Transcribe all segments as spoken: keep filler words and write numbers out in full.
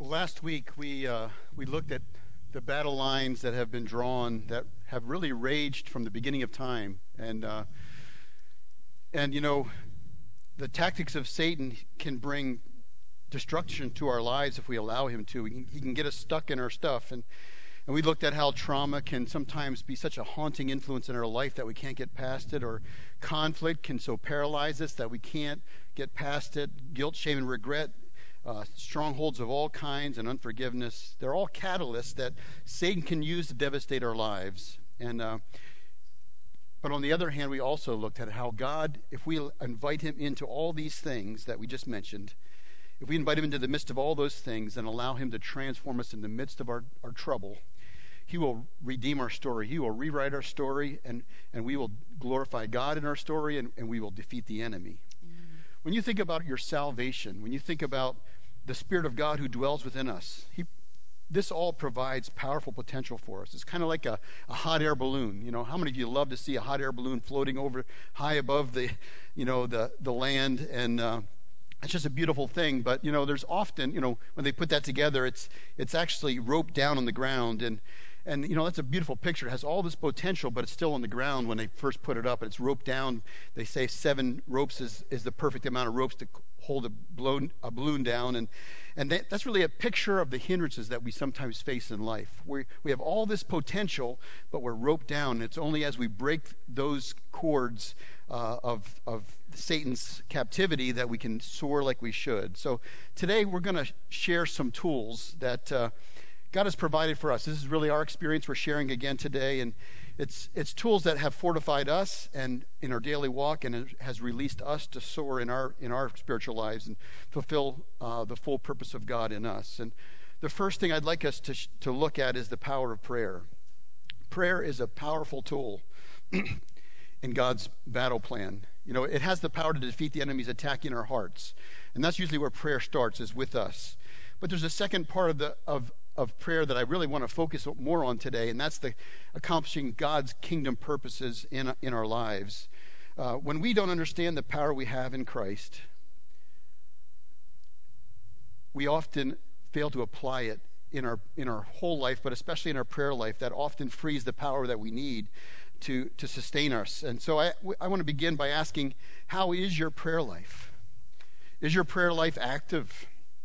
Last week we uh, we looked at the battle lines that have been drawn that have really raged from the beginning of time, and uh, and you know, the tactics of Satan can bring destruction to our lives if we allow him to. He can, he can get us stuck in our stuff, and and we looked at how trauma can sometimes be such a haunting influence in our life that we can't get past it, or conflict can so paralyze us that we can't get past it. Guilt, shame, and regret. Uh, strongholds of all kinds and unforgiveness. They're all catalysts that Satan can use to devastate our lives. And uh, but on the other hand, we also looked at how God, if we invite him into all these things that we just mentioned, if we invite him into the midst of all those things and allow him to transform us in the midst of our, our trouble, he will redeem our story. He will rewrite our story, and, and we will glorify God in our story, and, and we will defeat the enemy. When you think about your salvation, when you think about the Spirit of God who dwells within us, he, this all provides powerful potential for us. It's kind of like a, a hot air balloon. You know, how many of you love to see a hot air balloon floating over high above the, you know, the the land? And uh, it's just a beautiful thing. But you know, there's often, you know, when they put that together, it's it's actually roped down on the ground, and and you know, that's a beautiful picture. It has all this potential, but it's still on the ground when they first put it up, and it's roped down. They say seven ropes is, is the perfect amount of ropes to hold a balloon, a balloon down, and and that, that's really a picture of the hindrances that we sometimes face in life. We we have all this potential, but we're roped down. And it's only as we break those cords uh, of of Satan's captivity that we can soar like we should. So today we're going to share some tools that Uh, God has provided for us. This is really our experience we're sharing again today, and it's it's tools that have fortified us and in our daily walk, and it has released us to soar in our in our spiritual lives and fulfill uh, the full purpose of God in us. And the first thing I'd like us to sh- to look at is the power of prayer. Prayer is a powerful tool in God's battle plan. You know, it has the power to defeat the enemies attacking our hearts, and that's usually where prayer starts, is with us. But there's a second part of the of of prayer that I really want to focus more on today, and that's the accomplishing God's kingdom purposes in in our lives. Uh, when we don't understand the power we have in Christ, we often fail to apply it in our in our whole life, but especially in our prayer life. That often frees the power that we need to to sustain us. And so I I want to begin by asking, how is your prayer life? Is your prayer life active?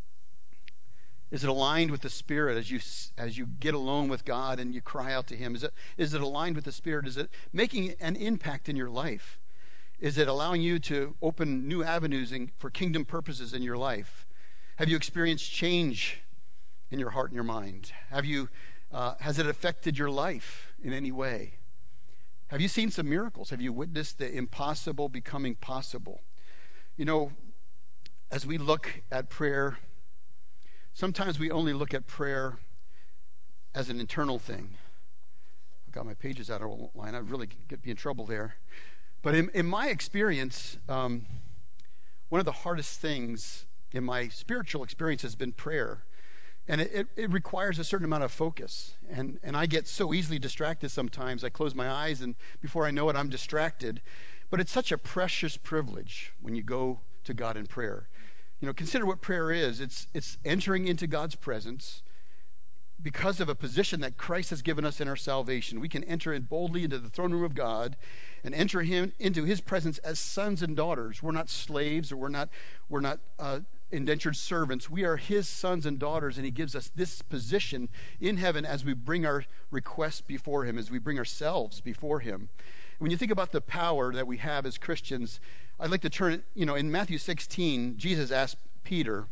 Is it aligned with the Spirit as you as you get alone with God and you cry out to him? Is it is it aligned with the Spirit? Is it making an impact in your life? Is it allowing you to open new avenues in, for kingdom purposes in your life? Have you experienced change in your heart and your mind? Have you uh, has it affected your life in any way? Have you seen some miracles? Have you witnessed the impossible becoming possible? You know, as we look at prayer, sometimes we only look at prayer as an internal thing. I've got my pages out of line. I'd really get be in trouble there. But in, in my experience, um, one of the hardest things in my spiritual experience has been prayer. And it, it, it requires a certain amount of focus. And, and I get so easily distracted sometimes. I close my eyes, and before I know it, I'm distracted. But it's such a precious privilege when you go to God in prayer. You know, consider what prayer is. It's it's entering into God's presence because of a position that Christ has given us in our salvation. We can enter in boldly into the throne room of God and enter him into his presence as sons and daughters. We're not slaves, or we're not we're not uh, indentured servants. We are his sons and daughters, and he gives us this position in heaven as we bring our requests before him, as we bring ourselves before him. When you think about the power that we have as Christians, I'd like to turn it, you know, in Matthew sixteen, Jesus asked Peter,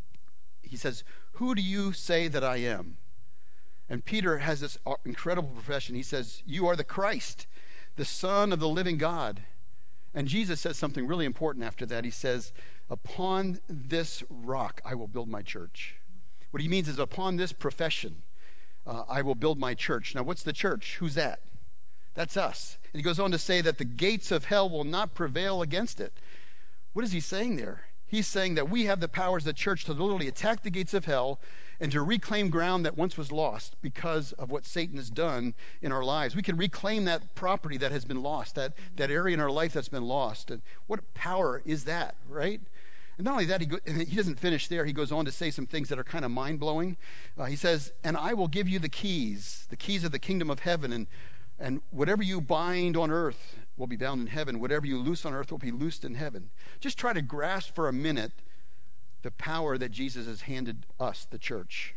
he says, "Who do you say that I am?" And Peter has this incredible profession. He says, "You are the Christ, the Son of the living God." And Jesus says something really important after that. He says, "Upon this rock I will build my church." What he means is, upon this profession, uh, I will build my church. Now, what's the church? Who's that? That's us. And he goes on to say that the gates of hell will not prevail against it. What is he saying there? He's saying that we have the power as the church to literally attack the gates of hell and to reclaim ground that once was lost because of what Satan has done in our lives. We can reclaim that property that has been lost, that, that area in our life that's been lost. And what power is that, right? And not only that, he, go, he doesn't finish there. He goes on to say some things that are kind of mind-blowing. Uh, he says, and I will give you the keys, the keys of the kingdom of heaven, and, and whatever you bind on earth will be bound in heaven. Whatever you loose on earth will be loosed in heaven. Just try to grasp for a minute the power that Jesus has handed us, the church.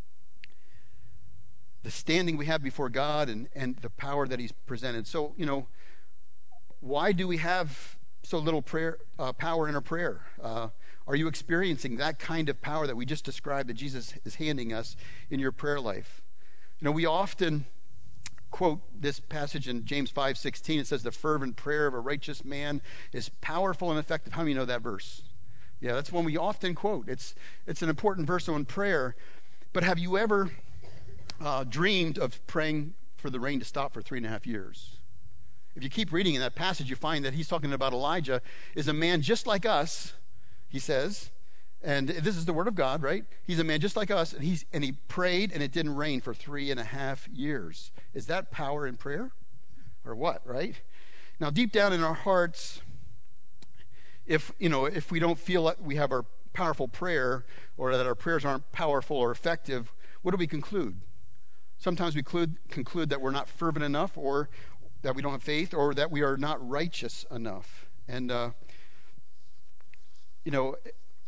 The standing we have before God and, and the power that he's presented. So, you know, why do we have so little prayer uh, power in our prayer? Uh, are you experiencing that kind of power that we just described that Jesus is handing us in your prayer life? You know, we often quote this passage in James five sixteen. It says, the fervent prayer of a righteous man is powerful and effective. How many know that verse? Yeah, that's one we often quote. It's, it's an important verse on prayer. But have you ever uh, dreamed of praying for the rain to stop for three and a half years? If you keep reading in that passage, you find that he's talking about Elijah is a man just like us, he says, and this is the word of God, right? He's a man just like us, and he's and he prayed, and it didn't rain for three and a half years. Is that power in prayer, or what? Right? Now, deep down in our hearts, if you know, if we don't feel like we have our powerful prayer, or that our prayers aren't powerful or effective, what do we conclude? Sometimes we conclude, conclude that we're not fervent enough, or that we don't have faith, or that we are not righteous enough. And, uh, you know,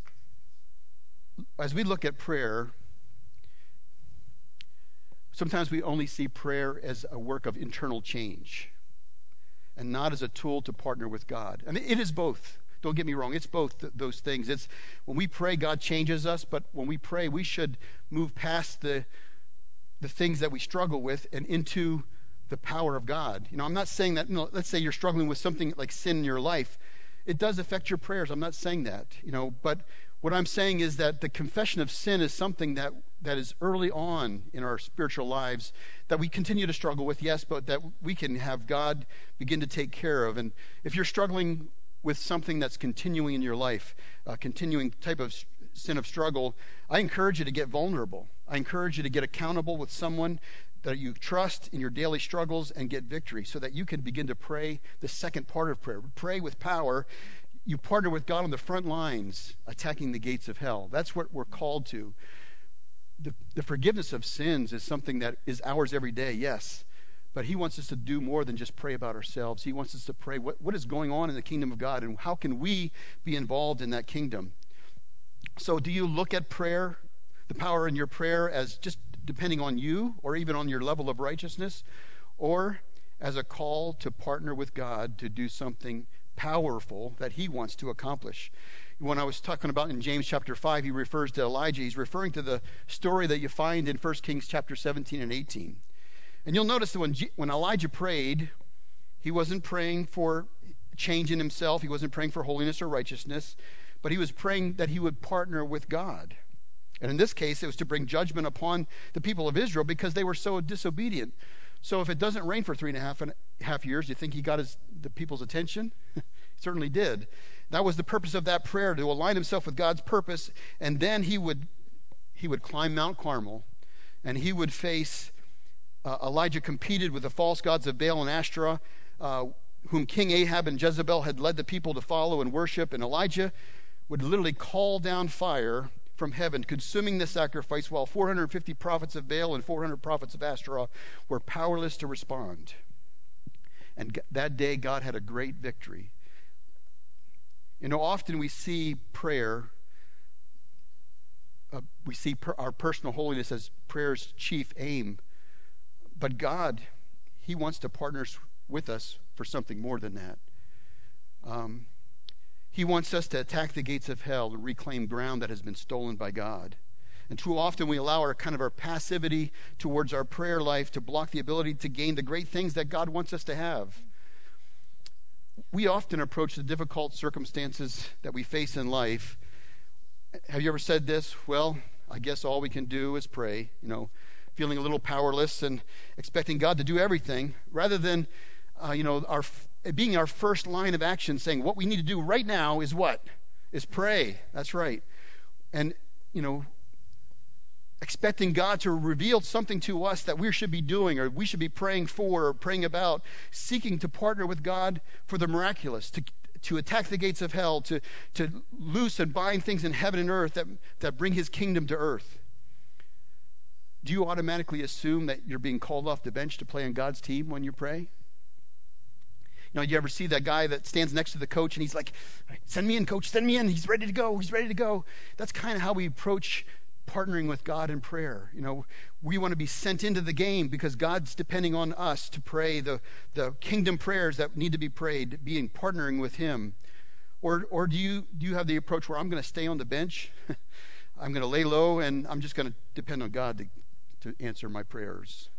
as we look at prayer, sometimes we only see prayer as a work of internal change and not as a tool to partner with God. And it is both. Don't get me wrong. It's both th- those things. It's when we pray, God changes us, but when we pray, we should move past the the things that we struggle with and into the power of God. You know, I'm not saying that, you know, let's say you're struggling with something like sin in your life. It does affect your prayers. I'm not saying that, you know, but what I'm saying is that the confession of sin is something that, that is early on in our spiritual lives that we continue to struggle with, yes, but that we can have God begin to take care of. And if you're struggling with something that's continuing in your life, a continuing type of sin of struggle, I encourage you to get vulnerable. I encourage you to get accountable with someone that you trust in your daily struggles and get victory so that you can begin to pray the second part of prayer. Pray with power. You partner with God on the front lines, attacking the gates of hell. That's what we're called to. The, the forgiveness of sins is something that is ours every day, yes. But he wants us to do more than just pray about ourselves. He wants us to pray what, what is going on in the kingdom of God and how can we be involved in that kingdom. So do you look at prayer, the power in your prayer, as just depending on you or even on your level of righteousness, or as a call to partner with God to do something powerful that he wants to accomplish? When I was talking about in James chapter five, he refers to Elijah. He's referring to the story that you find in First Kings chapter seventeen and eighteen. And you'll notice that when, G- when Elijah prayed, he wasn't praying for change in himself. He wasn't praying for holiness or righteousness, but he was praying that he would partner with God. And in this case, it was to bring judgment upon the people of Israel because they were so disobedient. So if it doesn't rain for three and a half, and half years, do you think he got his, the people's attention? He certainly did. That was the purpose of that prayer, to align himself with God's purpose. And then he would he would climb Mount Carmel, and he would face uh, Elijah competed with the false gods of Baal and Ashtoreth, uh, whom King Ahab and Jezebel had led the people to follow and worship. And Elijah would literally call down fire from heaven, consuming the sacrifice, while four hundred fifty prophets of Baal and four hundred prophets of Ashtoreth were powerless to respond. And that day, God had a great victory. You know, often we see prayer, uh, we see per- our personal holiness as prayer's chief aim. But God, he wants to partner with us for something more than that. Um, he wants us to attack the gates of hell and reclaim ground that has been stolen by God. And too often we allow our kind of our passivity towards our prayer life to block the ability to gain the great things that God wants us to have. We often approach the difficult circumstances that we face in life. Have you ever said this? Well, I guess all we can do is pray, you know, feeling a little powerless and expecting God to do everything, rather than, uh, you know, our being our first line of action, saying what we need to do right now is what? Is pray. That's right. And, you know, expecting God to reveal something to us that we should be doing or we should be praying for or praying about, seeking to partner with God for the miraculous, to to attack the gates of hell, to, to loose and bind things in heaven and earth that, that bring his kingdom to earth. Do you automatically assume that you're being called off the bench to play on God's team when you pray? You know, you ever see that guy that stands next to the coach and he's like, send me in, coach, send me in. He's ready to go. He's ready to go. That's kind of how we approach partnering with God in prayer. You know, we want to be sent into the game because God's depending on us to pray the, the kingdom prayers that need to be prayed, being partnering with him. Or or do you do you have the approach where I'm going to stay on the bench, I'm going to lay low, and I'm just going to depend on God to to answer my prayers?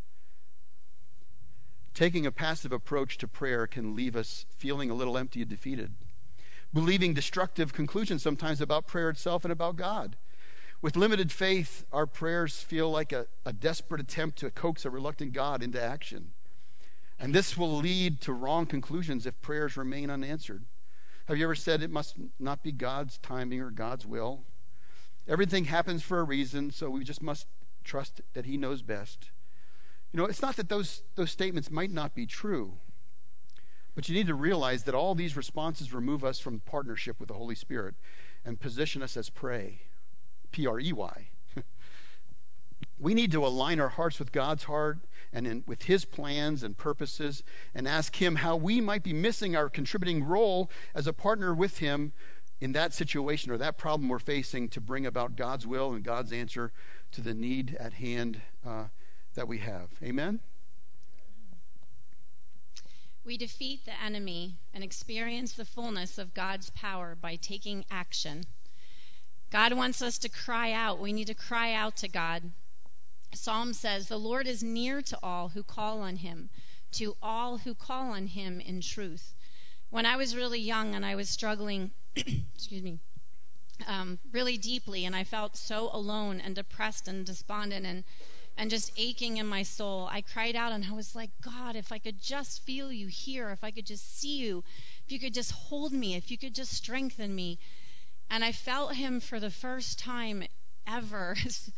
Taking a passive approach to prayer can leave us feeling a little empty and defeated, believing destructive conclusions sometimes about prayer itself and about God. With limited faith, our prayers feel like a, a desperate attempt to coax a reluctant God into action. And this will lead to wrong conclusions if prayers remain unanswered. Have you ever said it must not be God's timing or God's will? Everything happens for a reason, so we just must trust that he knows best. You know, it's not that those those statements might not be true, but you need to realize that all these responses remove us from partnership with the Holy Spirit and position us as prey, P R E Y. We need to align our hearts with God's heart and in, with his plans and purposes, and ask him how we might be missing our contributing role as a partner with him in that situation or that problem we're facing to bring about God's will and God's answer to the need at hand uh, that we have. Amen? We defeat the enemy and experience the fullness of God's power by taking action. God wants us to cry out. We need to cry out to God. Psalm says, the Lord is near to all who call on him, to all who call on him in truth. When I was really young and I was struggling, excuse me, um, really deeply, and I felt so alone and depressed and despondent and, and just aching in my soul, I cried out and I was like, God, if I could just feel you here, if I could just see you, if you could just hold me, if you could just strengthen me. And I felt him for the first time ever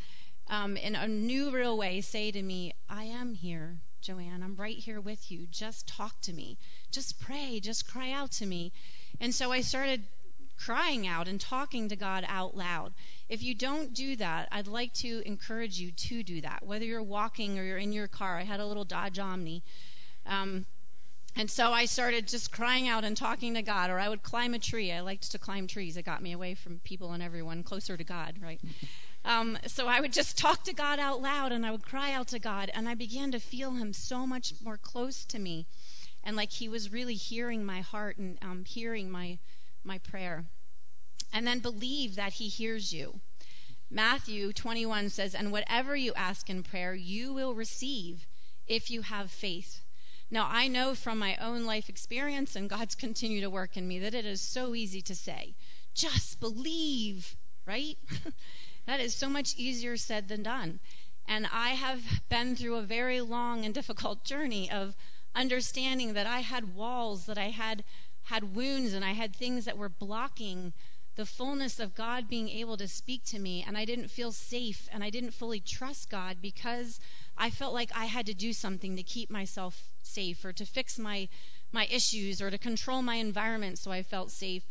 um, in a new real way say to me, I am here, Joanne. I'm right here with you. Just talk to me. Just pray. Just cry out to me. And so I started crying out and talking to God out loud. If you don't do that, I'd like to encourage you to do that. Whether you're walking or you're in your car. I had a little Dodge Omni. Um, and so I started just crying out and talking to God. Or I would climb a tree. I liked to climb trees. It got me away from people and everyone, closer to God, right? Um, so I would just talk to God out loud, and I would cry out to God, and I began to feel him so much more close to me, and like he was really hearing my heart and um, hearing my my prayer. And then believe that he hears you. Matthew twenty-one says, and whatever you ask in prayer, you will receive if you have faith. Now, I know from my own life experience and God's continue to work in me that it is so easy to say, just believe, right? That is so much easier said than done. And I have been through a very long and difficult journey of understanding that I had walls, that I had had wounds, and I had things that were blocking the fullness of God being able to speak to me, and I didn't feel safe, and I didn't fully trust God because I felt like I had to do something to keep myself safe, or to fix my my issues, or to control my environment so I felt safe.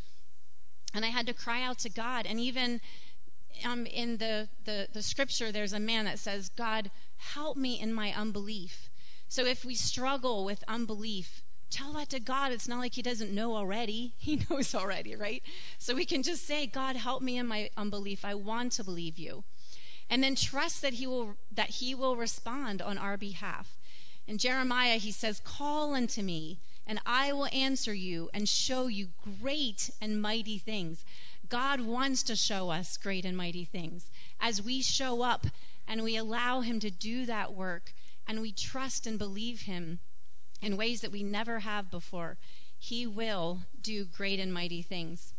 And I had to cry out to God. And even um, in the, the, the scripture, there's a man that says, God, help me in my unbelief. So if we struggle with unbelief, tell that to God. It's not like he doesn't know already. He knows already, right? So we can just say, God, help me in my unbelief. I want to believe you. And then trust that he will that he will respond on our behalf. In Jeremiah, he says, call unto me, and I will answer you and show you great and mighty things. God wants to show us great and mighty things. As we show up and we allow him to do that work, and we trust and believe him in ways that we never have before, he will do great and mighty things.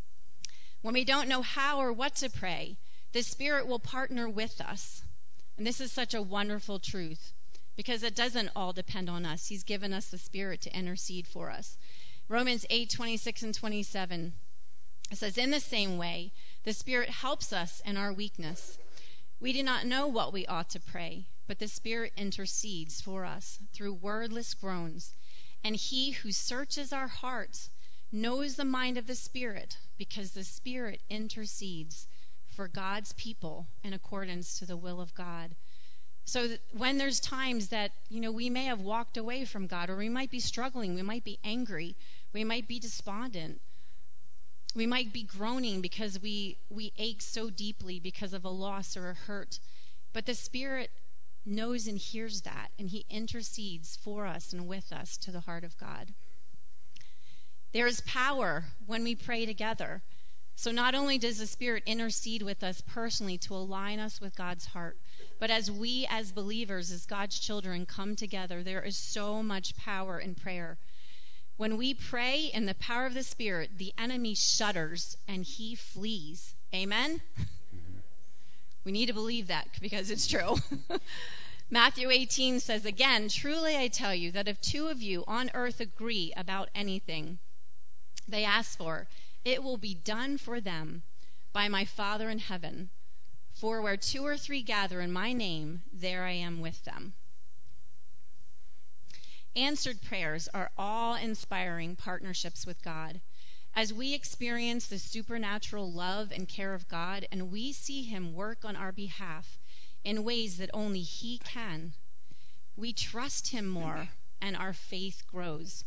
When we don't know how or what to pray, the Spirit will partner with us. And this is such a wonderful truth, because it doesn't all depend on us. He's given us the Spirit to intercede for us. Romans eight, twenty-six and twenty-seven, it says, in the same way, the Spirit helps us in our weakness. We do not know what we ought to pray, but the Spirit intercedes for us through wordless groans. And he who searches our hearts knows the mind of the Spirit, because the Spirit intercedes for God's people in accordance to the will of God. So that when there's times that, you know, we may have walked away from God, or we might be struggling, we might be angry, we might be despondent, we might be groaning because we, we ache so deeply because of a loss or a hurt. But the Spirit knows and hears that, and he intercedes for us and with us to the heart of God. There is power when we pray together. So not only does the Spirit intercede with us personally to align us with God's heart, but as we as believers, as God's children, come together, there is so much power in prayer. When we pray in the power of the Spirit, the enemy shudders and he flees. Amen? We need to believe that because it's true. Matthew eighteen says again, "Truly I tell you that if two of you on earth agree about anything they ask for, it will be done for them by my Father in heaven. For where two or three gather in my name, there I am with them." Answered prayers are awe-inspiring partnerships with God. As we experience the supernatural love and care of God, and we see him work on our behalf in ways that only he can, we trust him more and our faith grows.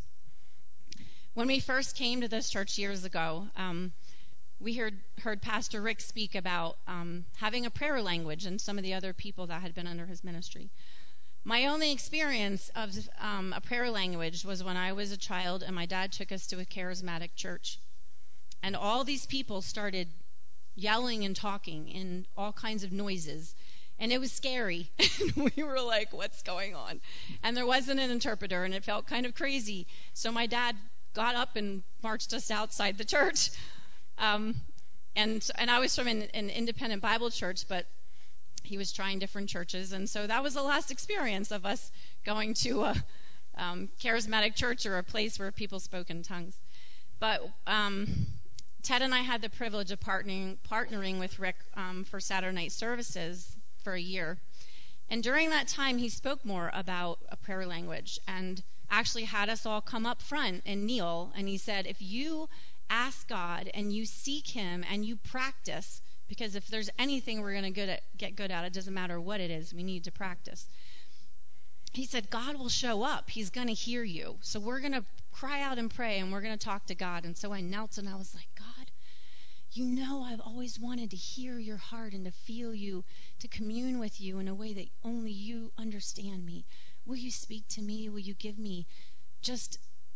When we first came to this church years ago, um, we heard, heard Pastor Rick speak about um, having a prayer language and some of the other people that had been under his ministry. My only experience of um, a prayer language was when I was a child and my dad took us to a charismatic church. And all these people started yelling and talking in all kinds of noises. And it was scary. And we were like, what's going on? And there wasn't an interpreter, and it felt kind of crazy. So my dad got up and marched us outside the church. Um, and and I was from an, an independent Bible church, but he was trying different churches. And so that was the last experience of us going to a um, charismatic church or a place where people spoke in tongues. But um, Ted and I had the privilege of partnering, partnering with Rick um, for Saturday night services for a year. And during that time, he spoke more about a prayer language and actually had us all come up front and kneel. And he said, if you ask God and you seek him and you practice, because if there's anything we're going to get good at, it doesn't matter what it is, we need to practice. He said, God will show up. He's going to hear you. So we're going to cry out and pray, and we're going to talk to God. And so I knelt and I was like, God, you know I've always wanted to hear your heart and to feel you, to commune with you in a way that only you understand me. Will you speak to me? Will you give me just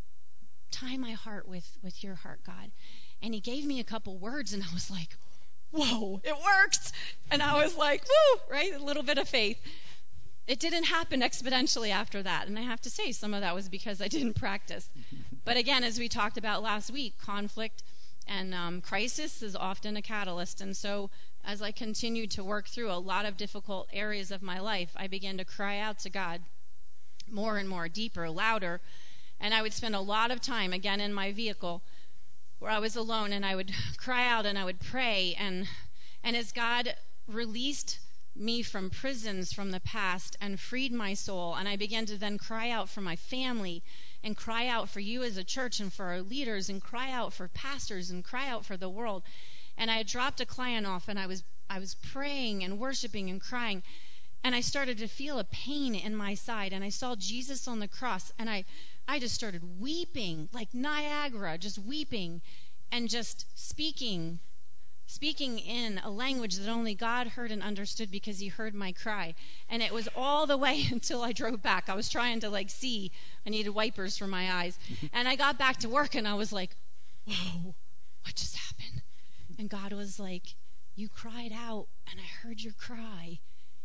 tie my heart with, with your heart, God? And he gave me a couple words, and I was like, whoa, it works. And I was like, woo, right? A little bit of faith. It didn't happen exponentially after that. And I have to say, some of that was because I didn't practice. But again, as we talked about last week, conflict and um, crisis is often a catalyst. And so as I continued to work through a lot of difficult areas of my life, I began to cry out to God more and more, deeper, louder. And I would spend a lot of time, again, in my vehicle where I was alone, and I would cry out and I would pray. And, and as God released me from prisons from the past and freed my soul, and I began to then cry out for my family and cry out for you as a church and for our leaders and cry out for pastors and cry out for the world. And I had dropped a client off, and I was I was praying and worshiping and crying, and I started to feel a pain in my side, and I saw Jesus on the cross, and I I just started weeping like Niagara, just weeping and just speaking speaking in a language that only God heard and understood because he heard my cry. And it was all the way until I drove back. I was trying to like see. I needed wipers for my eyes. And I got back to work, and I was like, whoa, what just happened? And God was like, you cried out, and I heard your cry.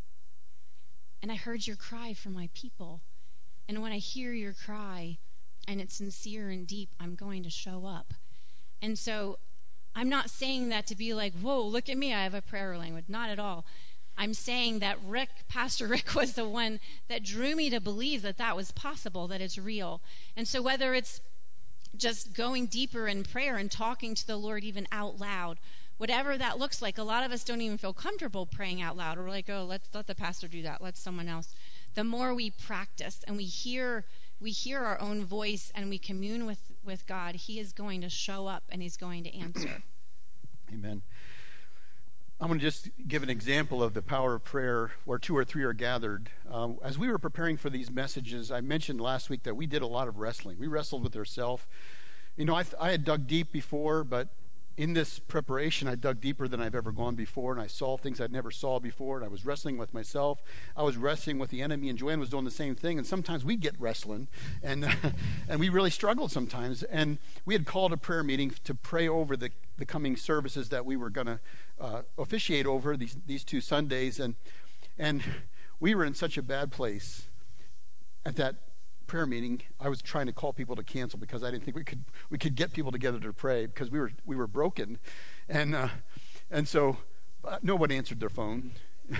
And I heard your cry for my people. And when I hear your cry, and it's sincere and deep, I'm going to show up. And so I'm not saying that to be like, whoa, look at me, I have a prayer language. Not at all. I'm saying that Rick, Pastor Rick, was the one that drew me to believe that that was possible, that it's real. And so whether it's just going deeper in prayer and talking to the Lord even out loud, whatever that looks like, a lot of us don't even feel comfortable praying out loud. We're like, oh, let's let the pastor do that. Let someone else. The more we practice and we hear we hear our own voice and we commune with with God, he is going to show up and he's going to answer. Amen. I'm going to just give an example of the power of prayer where two or three are gathered. Um, as we were preparing for these messages, I mentioned last week that we did a lot of wrestling. We wrestled with ourselves. You know, I, th- I had dug deep before, but in this preparation, I dug deeper than I've ever gone before, and I saw things I'd never saw before, and I was wrestling with myself. I was wrestling with the enemy, and Joanne was doing the same thing, and sometimes we'd get wrestling, and uh, and we really struggled sometimes. And we had called a prayer meeting to pray over the, the coming services that we were going to uh, officiate over these, these two Sundays, and and we were in such a bad place at that prayer meeting. I was trying to call people to cancel because I didn't think we could we could get people together to pray because we were we were broken, and uh, and so uh, nobody answered their phone.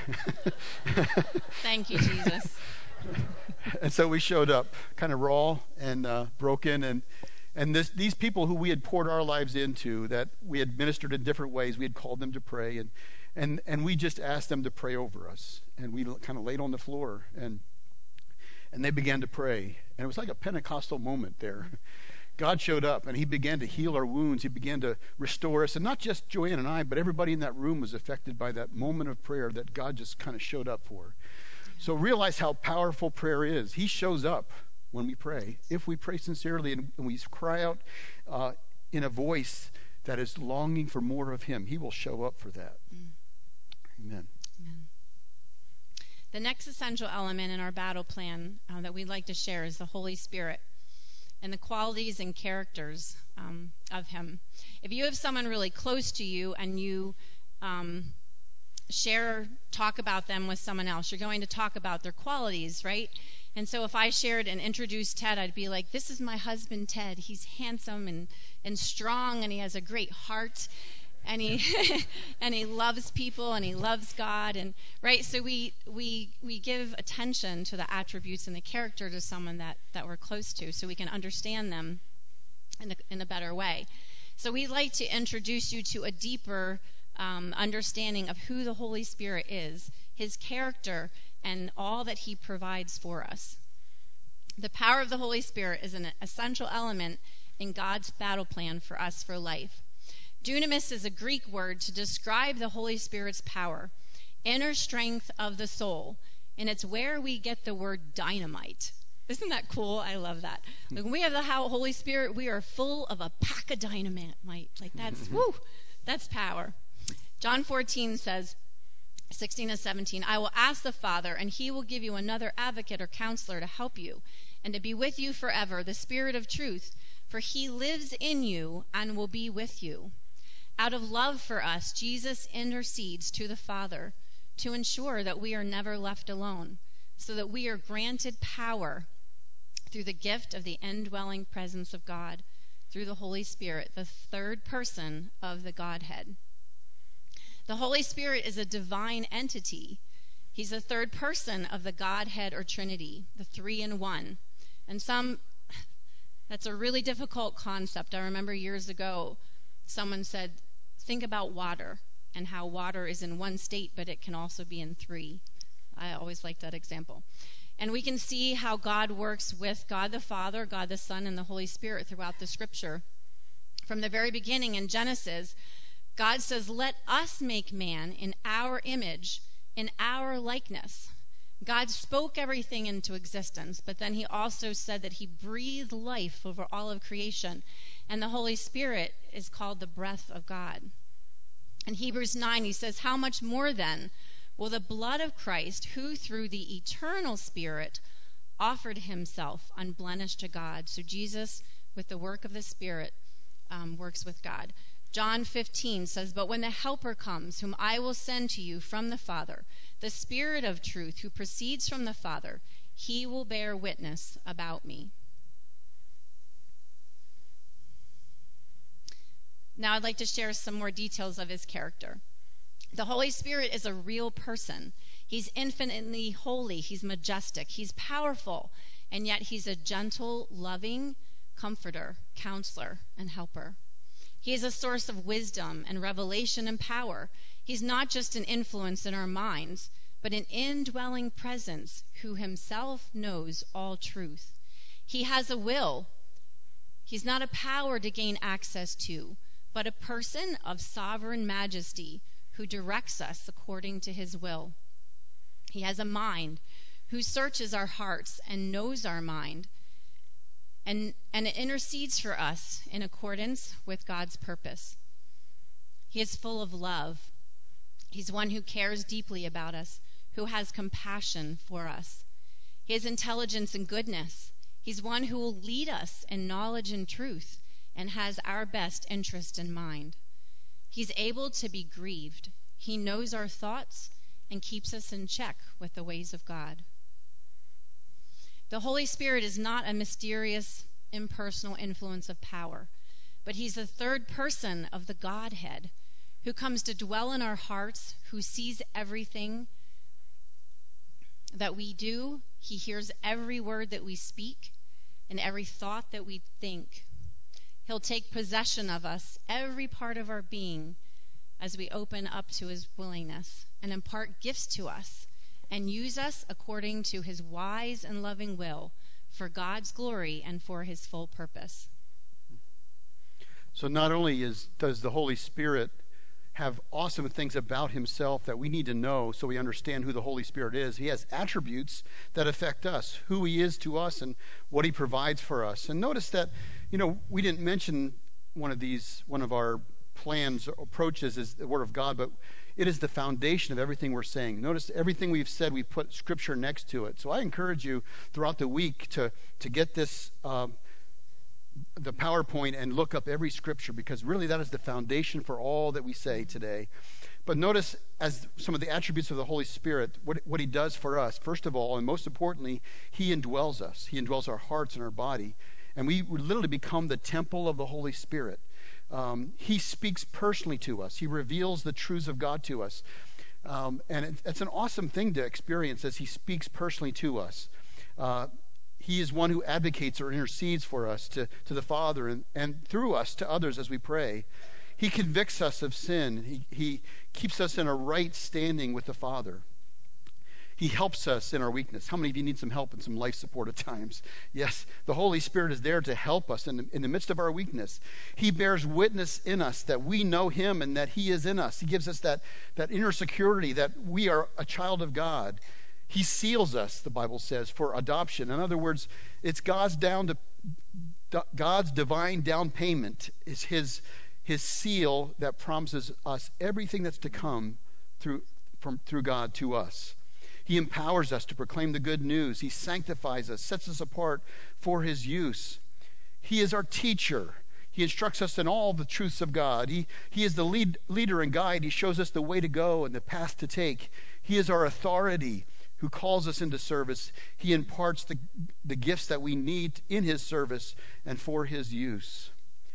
Thank you, Jesus. And so we showed up, kind of raw and uh, broken, and and this these people who we had poured our lives into, that we had ministered in different ways, we had called them to pray, and and and we just asked them to pray over us, and we kind of laid on the floor and. And they began to pray. And it was like a Pentecostal moment there. God showed up, and he began to heal our wounds. He began to restore us. And not just Joanne and I, but everybody in that room was affected by that moment of prayer that God just kind of showed up for. So realize how powerful prayer is. He shows up when we pray. If we pray sincerely and we cry out uh, in a voice that is longing for more of him, he will show up for that. Mm. Amen. Amen. The next essential element in our battle plan uh, that we'd like to share is the Holy Spirit and the qualities and characters um, of him. If you have someone really close to you and you um, share, talk about them with someone else, you're going to talk about their qualities, right? And so if I shared and introduced Ted, I'd be like, this is my husband, Ted. He's handsome and, and strong, and he has a great heart. And he and he loves people, and he loves God, and right. So we we we give attention to the attributes and the character to someone that, that we're close to, so we can understand them in a, in a better way. So we'd like to introduce you to a deeper um, understanding of who the Holy Spirit is, his character, and all that he provides for us. The power of the Holy Spirit is an essential element in God's battle plan for us for life. Dunamis is a Greek word to describe the Holy Spirit's power, inner strength of the soul, and it's where we get the word dynamite. Isn't that cool? I love that. Like when we have the Holy Spirit, we are full of a pack of dynamite. Like that's, woo, that's power. John fourteen says, sixteen to seventeen, I will ask the Father, and he will give you another advocate or counselor to help you and to be with you forever, the Spirit of truth, for he lives in you and will be with you. Out of love for us, Jesus intercedes to the Father to ensure that we are never left alone, so that we are granted power through the gift of the indwelling presence of God, through the Holy Spirit, the third person of the Godhead. The Holy Spirit is a divine entity. He's the third person of the Godhead or Trinity, the three in one. And some, that's a really difficult concept. I remember years ago, someone said, think about water and how water is in one state, but it can also be in three. I always like that example. And we can see how God works with God the Father, God the Son, and the Holy Spirit throughout the Scripture. From the very beginning in Genesis, God says, let us make man in our image, in our likeness. God spoke everything into existence, but then he also said that he breathed life over all of creation. And the Holy Spirit is called the breath of God. In Hebrews nine, he says, how much more then will the blood of Christ, who through the eternal Spirit offered himself unblemished to God. So Jesus, with the work of the Spirit, um, works with God. John fifteen says, but when the Helper comes, whom I will send to you from the Father, the Spirit of truth, who proceeds from the Father, he will bear witness about me. Now I'd like to share some more details of his character. The Holy Spirit is a real person. He's infinitely holy. He's majestic. He's powerful. And yet he's a gentle, loving comforter, counselor, and helper. He is a source of wisdom and revelation and power. He's not just an influence in our minds, but an indwelling presence who himself knows all truth. He has a will. He's not a power to gain access to, but a person of sovereign majesty who directs us according to his will. He has a mind who searches our hearts and knows our mind, and, and it intercedes for us in accordance with God's purpose. He is full of love. He's one who cares deeply about us, who has compassion for us. He has intelligence and goodness. He's one who will lead us in knowledge and truth and has our best interest in mind. He's able to be grieved. He knows our thoughts and keeps us in check with the ways of God. The Holy Spirit is not a mysterious, impersonal influence of power, but he's the third person of the Godhead who comes to dwell in our hearts, who sees everything that we do. He hears every word that we speak and every thought that we think. He'll take possession of us, every part of our being, as we open up to his willingness and impart gifts to us and use us according to his wise and loving will for God's glory and for his full purpose. So not only is does the Holy Spirit have awesome things about himself that we need to know so we understand who the Holy Spirit is, he has attributes that affect us, who he is to us and what he provides for us. And notice that, you know, we didn't mention one of these, one of our plans or approaches is the Word of God, but it is the foundation of everything we're saying. Notice everything we've said, we put Scripture next to it. So I encourage you throughout the week to, to get this uh, the PowerPoint and look up every scripture, because really that is the foundation for all that we say today. But notice as some of the attributes of the Holy Spirit, what, what he does for us. First of all, and most importantly, he indwells us. He indwells our hearts and our body. And we literally become the temple of the Holy Spirit. Um, he speaks personally to us. He reveals the truths of God to us. Um, and it, it's an awesome thing to experience as he speaks personally to us. Uh, He is one who advocates or intercedes for us to, to the Father and, and through us to others as we pray. He convicts us of sin. He, he keeps us in a right standing with the Father. He helps us in our weakness. How many of you need some help and some life support at times? Yes, the Holy Spirit is there to help us in the, in the midst of our weakness. He bears witness in us that we know him and that he is in us. He gives us that, that inner security that we are a child of God. He seals us, the Bible says, for adoption. In other words, it's God's down to God's divine down payment is his his seal that promises us everything that's to come through from through God to us. He empowers us to proclaim the good news. He sanctifies us, sets us apart for his use. He is our teacher. He instructs us in all the truths of God. He, he is the lead, leader and guide. He shows us the way to go and the path to take. He is our authority who calls us into service. He imparts the, the gifts that we need in his service and for his use.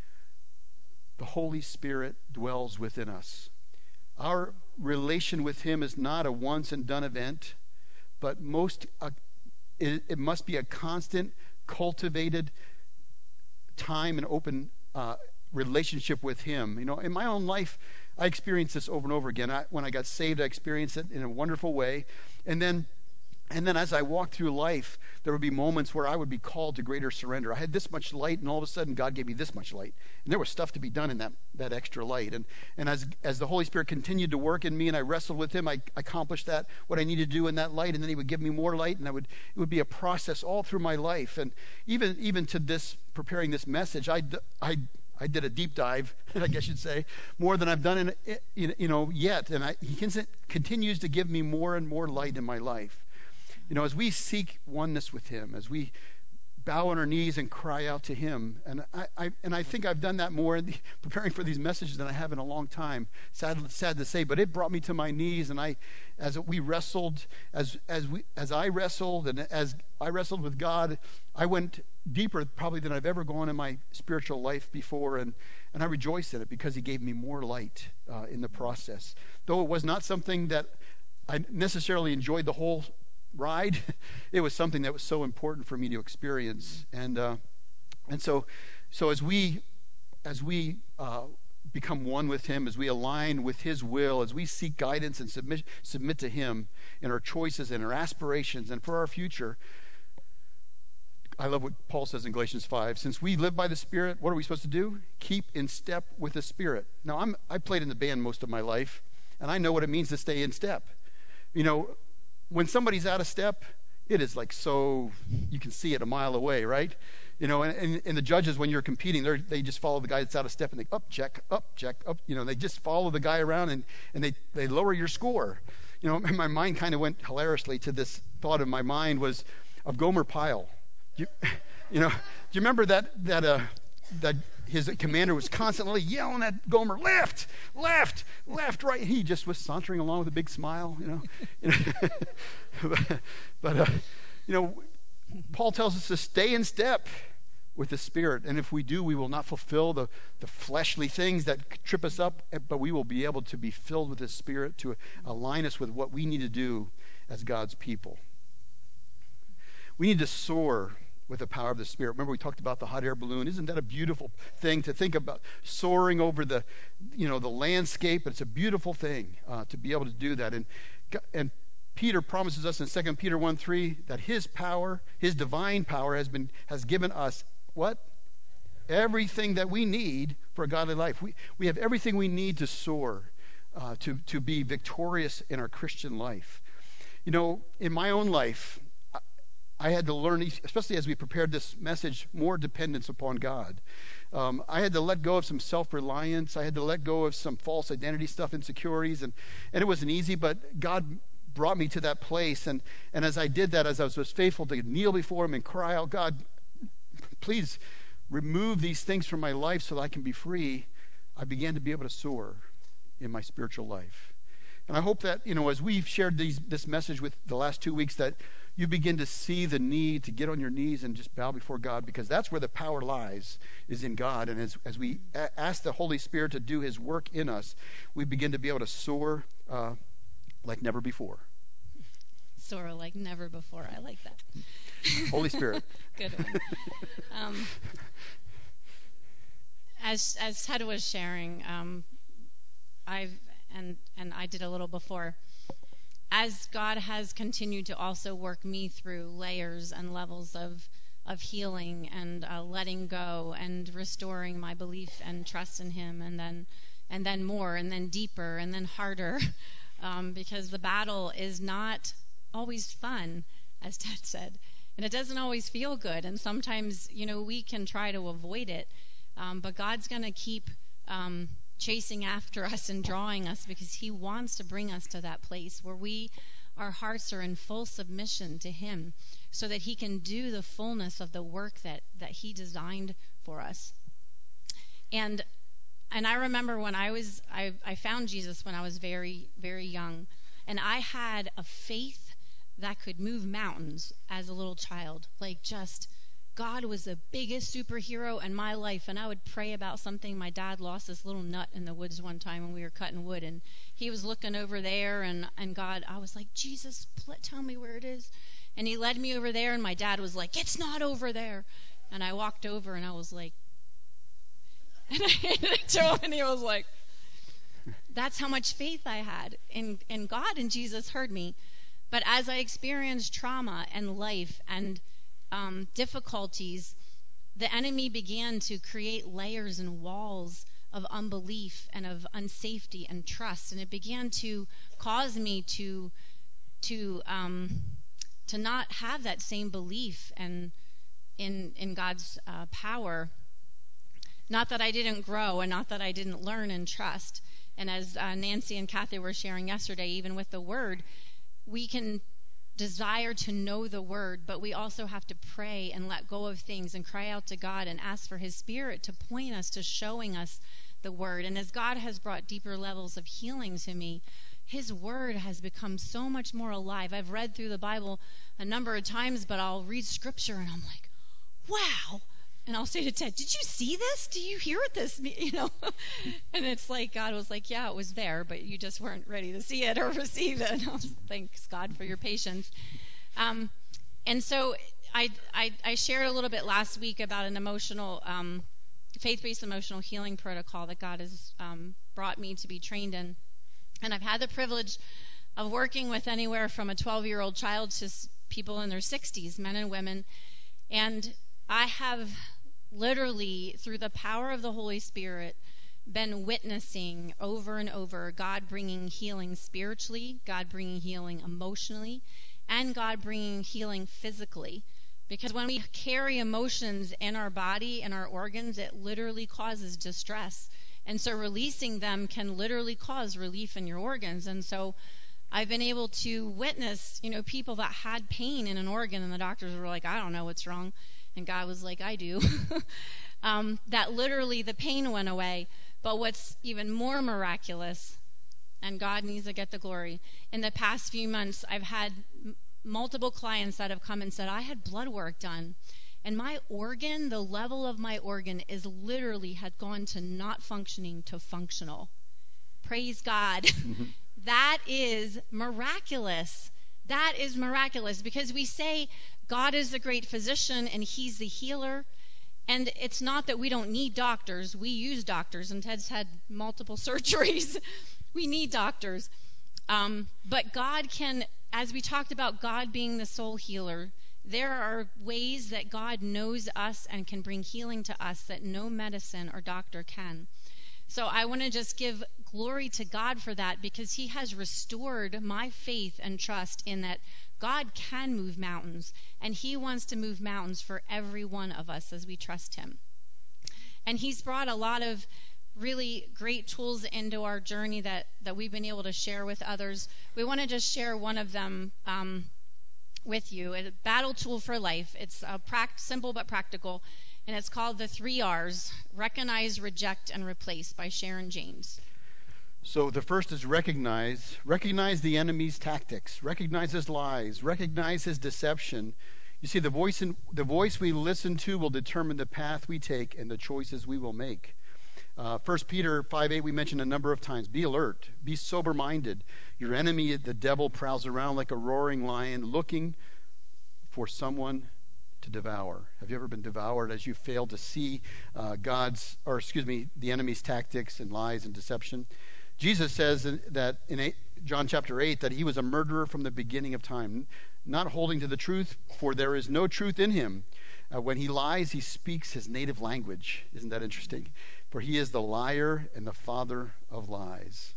The Holy Spirit dwells within us. Our relation with him is not a once and done event, but most uh, it, it must be a constant, cultivated time and open uh, relationship with him. You know, in my own life, I experienced this over and over again. I, when I got saved, I experienced it in a wonderful way. And then And then as I walked through life, there would be moments where I would be called to greater surrender. I had this much light, and all of a sudden God gave me this much light. And there was stuff to be done in that, that extra light. And and as as the Holy Spirit continued to work in me and I wrestled with him, I accomplished that, what I needed to do in that light. And then he would give me more light, and I would it would be a process all through my life. And even even to this, preparing this message, I, I, I did a deep dive, I guess you'd say, more than I've done in, in you know yet. And I, he continues to give me more and more light in my life. You know, as we seek oneness with him, as we bow on our knees and cry out to him, and I, I and I think I've done that more in the, preparing for these messages than I have in a long time. Sad, sad to say, but it brought me to my knees, and I, as we wrestled, as as we as I wrestled, and as I wrestled with God, I went deeper probably than I've ever gone in my spiritual life before, and and I rejoice in it because he gave me more light uh, in the process. Though it was not something that I necessarily enjoyed the whole ride, it was something that was so important for me to experience. And uh, and so so as we as we uh, become one with him, as we align with his will, as we seek guidance and submit submit to him in our choices and our aspirations and for our future, I love what Paul says in Galatians five. Since we live by the Spirit, what are we supposed to do? Keep in step with the Spirit. Now, I'm, I played in the band most of my life, and I know what it means to stay in step. You know, when somebody's out of step, it is like so, you can see it a mile away, right? You know, and, and, and the judges, when you're competing, they they just follow the guy that's out of step, and they up, check, up, check, up. You know, they just follow the guy around, and, and they, they lower your score. You know, my mind kind of went hilariously to this thought in my mind was of Gomer Pyle. You, you know, do you remember that that uh, that his commander was constantly yelling at Gomer, left, left, left, right. He just was sauntering along with a big smile, you know. You know? but, but uh, you know, Paul tells us to stay in step with the Spirit, and if we do, we will not fulfill the, the fleshly things that trip us up, but we will be able to be filled with the Spirit to align us with what we need to do as God's people. We need to soar with the power of the Spirit. Remember, we talked about the hot air balloon. Isn't that a beautiful thing to think about, soaring over the, you know, the landscape? It's a beautiful thing uh, to be able to do that. And and Peter promises us in Second Peter one three that his power, his divine power, has been has given us what? Everything that we need for a godly life. We we have everything we need to soar, uh, to to be victorious in our Christian life. You know, in my own life, I had to learn, especially as we prepared this message, more dependence upon God. Um, I had to let go of some self-reliance. I had to let go of some false identity stuff, insecurities, and, and it wasn't easy, but God brought me to that place. And, and as I did that, as I was, was faithful to kneel before Him and cry out, God, please remove these things from my life so that I can be free, I began to be able to soar in my spiritual life. And I hope that, you know, as we've shared these, this message with the last two weeks, that you begin to see the need to get on your knees and just bow before God, because that's where the power lies, is in God. And as, as we a- ask the Holy Spirit to do His work in us, we begin to be able to soar uh, like never before. Soar like never before. I like that. Holy Spirit. Good one. Um, as as Ted was sharing, um, I've and and I did a little before. As God has continued to also work me through layers and levels of of healing and uh, letting go and restoring my belief and trust in Him, and then and then more and then deeper and then harder, um, because the battle is not always fun, as Ted said, and it doesn't always feel good. And sometimes, you know, we can try to avoid it, um, but God's going to keep Um, chasing after us and drawing us, because He wants to bring us to that place where we, our hearts are in full submission to Him, so that He can do the fullness of the work that that He designed for us. And and I remember when I was I, I found Jesus when I was very, very young, and I had a faith that could move mountains as a little child. Like, just God was the biggest superhero in my life, and I would pray about something. My dad lost this little nut in the woods one time when we were cutting wood, and he was looking over there, and, and God, I was like, Jesus, tell me where it is. And He led me over there, and my dad was like, it's not over there. And I walked over, and I was like, and I handed it to him, and he was like, that's how much faith I had in, in God, and Jesus heard me. But as I experienced trauma and life and Um, difficulties, the enemy began to create layers and walls of unbelief and of unsafety and trust, and it began to cause me to to um, to not have that same belief and in in God's uh, power. Not that I didn't grow, and not that I didn't learn and trust. And as uh, Nancy and Kathy were sharing yesterday, even with the Word, we can desire to know the Word, but we also have to pray and let go of things and cry out to God and ask for His Spirit to point us, to showing us the Word. And as God has brought deeper levels of healing to me, His Word has become so much more alive. I've read through the Bible a number of times, but I'll read Scripture and I'm like, wow. And I'll say to Ted, did you see this? Do you hear what this means? You know? And it's like God was like, yeah, it was there, but you just weren't ready to see it or receive it. And I was, thanks God for your patience. Um, and so I, I I shared a little bit last week about an emotional, um, faith-based emotional healing protocol that God has um, brought me to be trained in. And I've had the privilege of working with anywhere from a twelve-year-old child to people in their sixties, men and women. And I have literally, through the power of the Holy Spirit, been witnessing over and over God bringing healing spiritually, God bringing healing emotionally, and God bringing healing physically. Because when we carry emotions in our body and our organs, it literally causes distress. And so releasing them can literally cause relief in your organs. And so I've been able to witness, you know, people that had pain in an organ, and the doctors were like, I don't know what's wrong. And God was like, I do. um, that literally the pain went away. But what's even more miraculous, and God needs to get the glory, in the past few months, I've had m- multiple clients that have come and said, I had blood work done, and my organ, the level of my organ is literally had gone to not functioning to functional. Praise God. Mm-hmm. That is miraculous. That is miraculous, because we say God is the great physician and he's the healer. And it's not that we don't need doctors. We use doctors, and Ted's had multiple surgeries. We need doctors. Um, but God can, as we talked about God being the soul healer, there are ways that God knows us and can bring healing to us that no medicine or doctor can. So I want to just give glory to God for that, because he has restored my faith and trust in that God can move mountains, and he wants to move mountains for every one of us as we trust him. And he's brought a lot of really great tools into our journey that, that we've been able to share with others. We want to just share one of them um, with you, a battle tool for life. It's a pract- simple but practical, and it's called the three R's, Recognize, Reject, and Replace by Sharon James. So the first is recognize. Recognize the enemy's tactics. Recognize his lies. Recognize his deception. You see, the voice in, the voice we listen to will determine the path we take and the choices we will make. Uh, First Peter five eight we mentioned a number of times. Be alert. Be sober-minded. Your enemy, the devil, prowls around like a roaring lion looking for someone to devour. Have you ever been devoured as you fail to see uh, God's, or excuse me, the enemy's tactics and lies and deception? Jesus says that in eight, John chapter eight that he was a murderer from the beginning of time, not holding to the truth, for there is no truth in him. Uh, when he lies, he speaks his native language. Isn't that interesting? For he is the liar and the father of lies.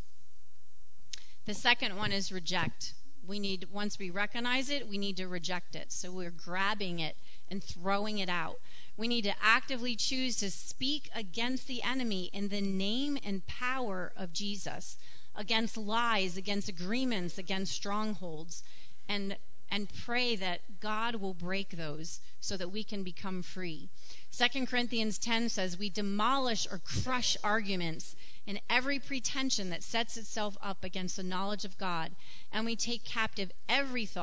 The second one is reject. We need, once we recognize it, we need to reject it. So we're grabbing it and throwing it out. We need to actively choose to speak against the enemy in the name and power of Jesus, against lies, against agreements, against strongholds, and and pray that God will break those so that we can become free. Second Corinthians ten says we demolish or crush arguments and every pretension that sets itself up against the knowledge of God, and we take captive every thought